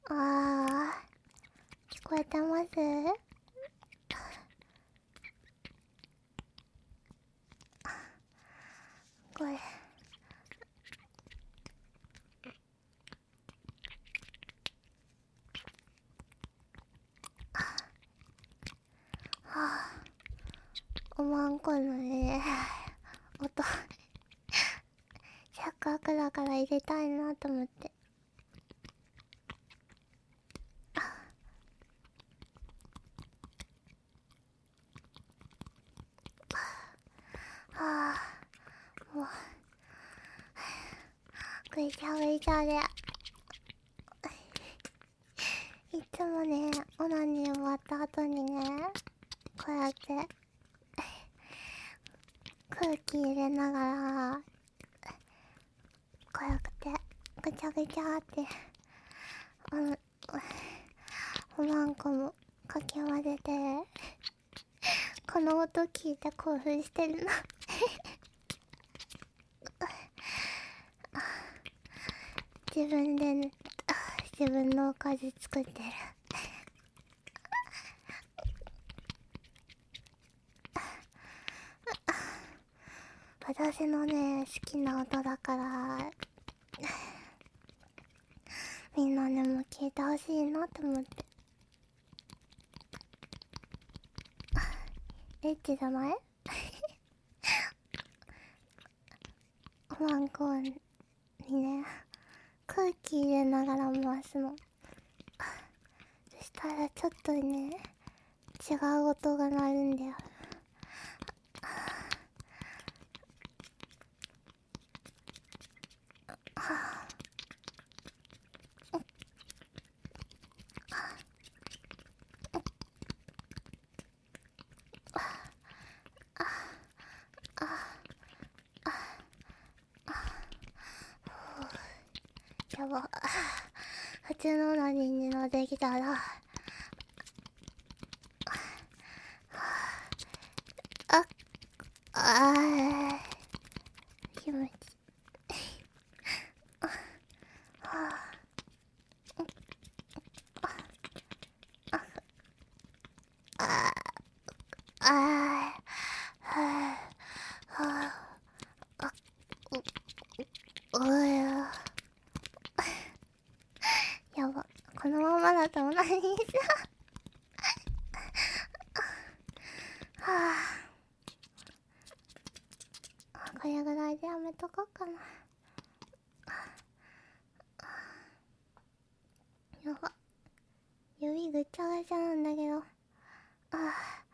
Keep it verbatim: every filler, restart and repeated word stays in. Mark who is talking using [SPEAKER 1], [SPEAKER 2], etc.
[SPEAKER 1] あー、聞こえてます？これはあ、おまんこのね音せっかくだから入れたいなと思って。はあ、もうぐちゃぐちゃでいつもね、オナニー終わった後にね、こうやって空気入れながらこうやってぐちゃぐちゃってあのおまんこもかき混ぜて、この音聞いて興奮してるな自分で、ね、自分のおかず作ってる私のね好きな音だからみんなでも聞いてほしいなと思って。エッチじゃない？おまんこにね空気入れながら回すの。そしたらちょっとね違う音が鳴るんだよ。やば、普通の何にのできたらああー気持ちああああおややば、このままだと何にさはあ、これぐらいでやめとこうかな。やば、指ぐちゃぐちゃなんだけど。ああ